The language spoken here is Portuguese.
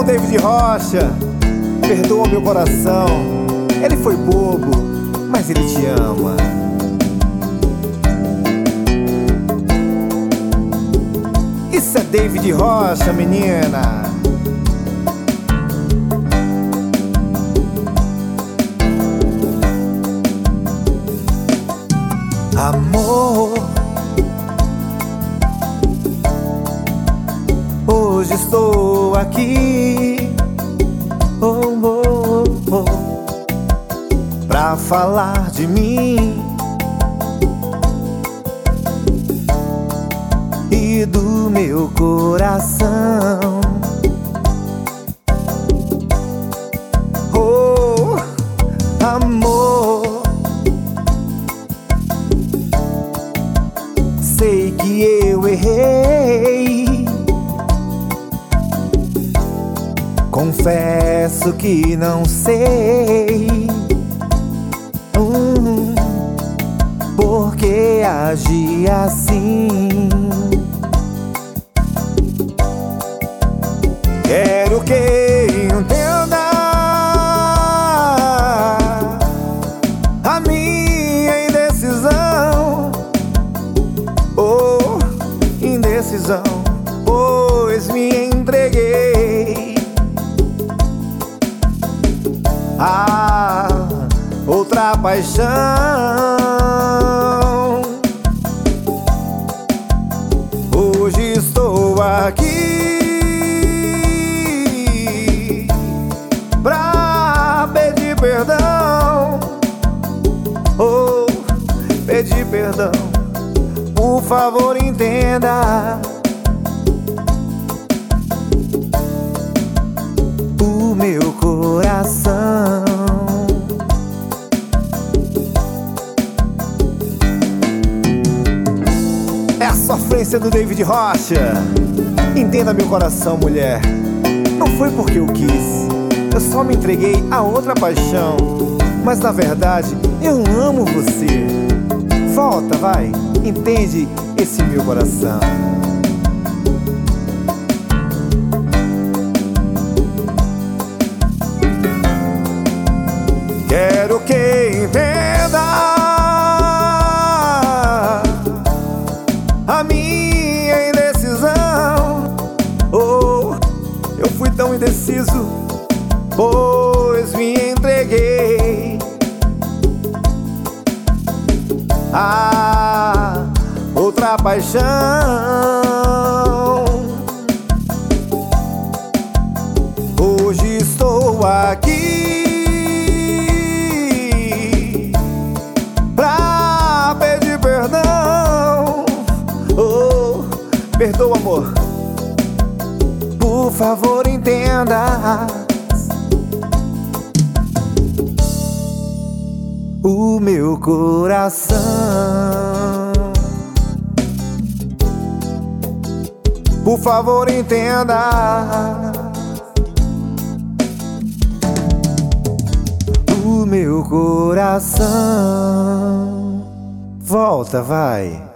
David Rocha, perdoa meu coração. Ele foi bobo, mas ele te ama. Isso é David Rocha, menina. Amor, hoje estou aqui, pra falar de mim e do meu coração. Oh, amor, sei que eu errei, confesso que não sei por que agi assim. Quero que entenda a minha indecisão, oh, indecisão, pois me entreguei a outra paixão. Hoje estou aqui pra pedir perdão, oh, pedir perdão. Por favor, entenda o meu coração. É a sofrência do David Rocha. Entenda meu coração, mulher. Não foi porque eu quis, eu só me entreguei a outra paixão. Mas na verdade, eu amo você. Volta, vai, entende esse meu coração. Quero que entenda a minha indecisão, oh, eu fui tão indeciso, pois me entreguei a outra paixão. Hoje estou aqui pra pedir perdão, oh, perdoa, amor. Por favor, entenda o meu coração. Por favor, entenda o meu coração. Volta, vai.